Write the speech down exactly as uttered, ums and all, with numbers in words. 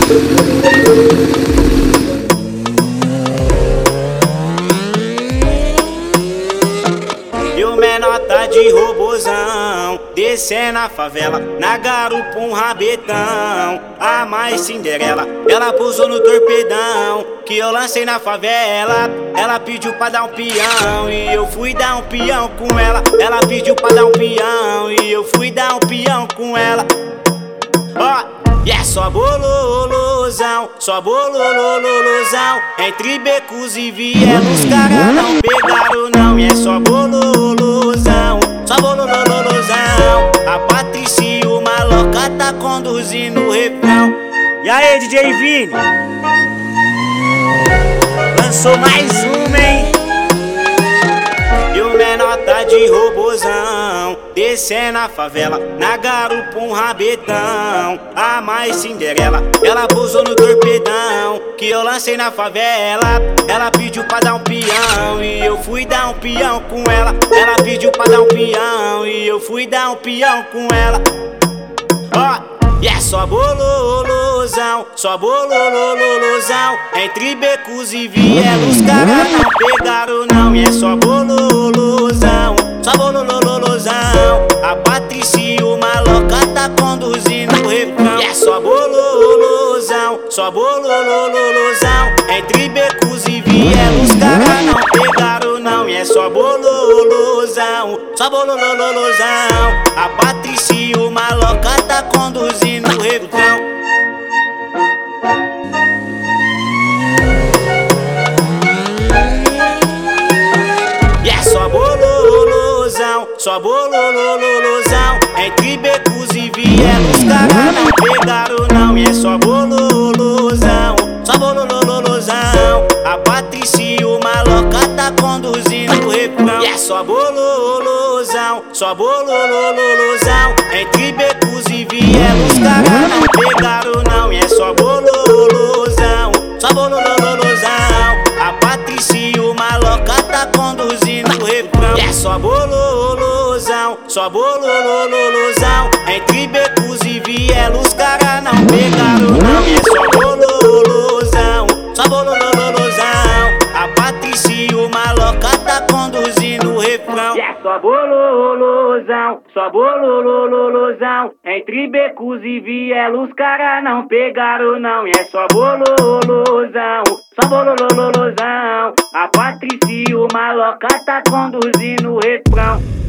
E o menor tá de robozão, descendo a favela, na garupa um rabetão. A mais Cinderela, ela pousou no torpedão que eu lancei na favela. Ela pediu pra dar um peão e eu fui dar um peão com ela. Ela pediu pra dar um peão e eu fui dar um peão com ela. Ó, e é só bololozão, só bolololozão. Entre becos e vielos, os caras não pegaram não. E é só bololozão, só bolololozão. A Patrícia e o Maloca tá conduzindo o refrão. E aí, D J Vini? Lançou mais uma, hein? E o menor tá de robozão, descendo a favela, na garupa um rabetão. A mais Cinderela, ela pousou no torpedão que eu lancei na favela. Ela pediu pra dar um peão e eu fui dar um peão com ela. Ela pediu pra dar um peão e eu fui dar um peão com ela. Ó, e é só bololozão, só bolololozão. Entre becos e vielos, os caras não pegaram não. E é só bololozão, só bolololozão. A Patrícia e o Maloca tá conduzindo o refrão. E é só bololozão, só bolololozão. Entre becos e vielos, os caras não pegaram não. E é só bololozão, só bolololozão. A Patrícia e o Maloca tá conduzindo o refrão. E é só bololozão, só bolololozão. Entre becos e vielos, os caras não pegaram não. E é só bololozão, só bolololozão. A Patrícia e o Maloca tá conduzindo o refrão. E é só bololozão, só bolololozão. Entre becos e vielos, os caras não pegaram não. E é só bololozão, só bolololozão. A Patrícia e o Maloca tá conduzindo o refrão. E é só bololozão, só bolololozão. Entre becos e vielos, os caras não pegaram não. E é só bololozão, só bolololozão. A Patrícia e o Maloca tá conduzindo o refrão. E é só bololozão, só bolololozão. Entre becos e vielos, os caras não pegaram não. E é só bololozão, só bolololozão. A Patrícia e o Maloca tá conduzindo o refrão.